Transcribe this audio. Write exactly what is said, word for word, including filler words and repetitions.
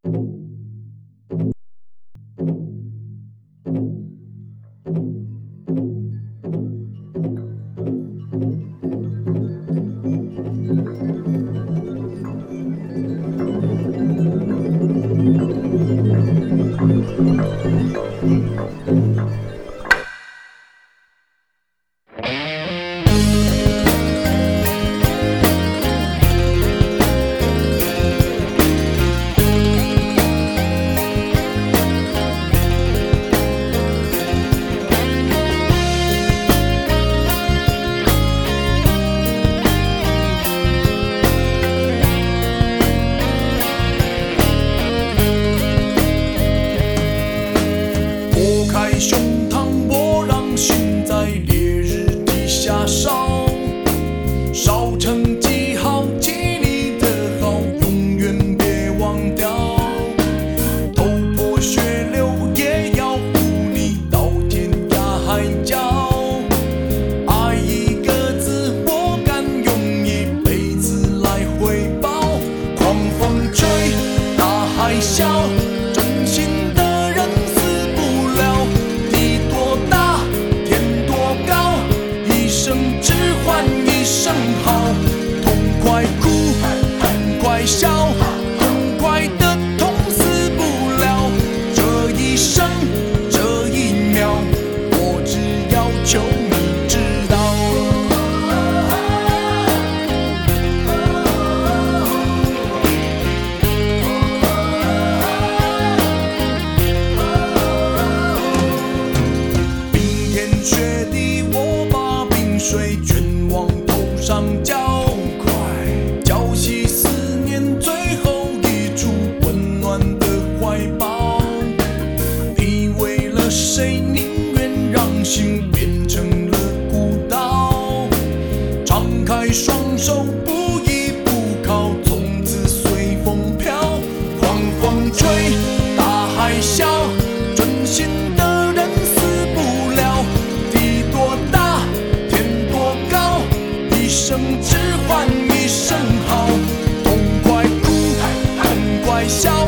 胸膛，我让心在烈日底下烧，烧成记号，记你的好，永远别忘掉。头破血流也要护你到天涯海角。爱一个字，我敢用一辈子来回报。狂风吹，大海啸，真心的。一声好，痛快哭，痛快笑，痛快的痛死不了。这一生，这一秒，我只要求你知道。冰天雪地，我把冰水卷往上浇，浇熄思念最后一处温暖的怀抱。你为了谁宁愿让心变成了孤岛？敞开双手，不依不靠，从此随风飘。狂风吹，大海啸，真心的人死不了。地多大，天多高，一生只换一声好，痛快哭，痛快笑。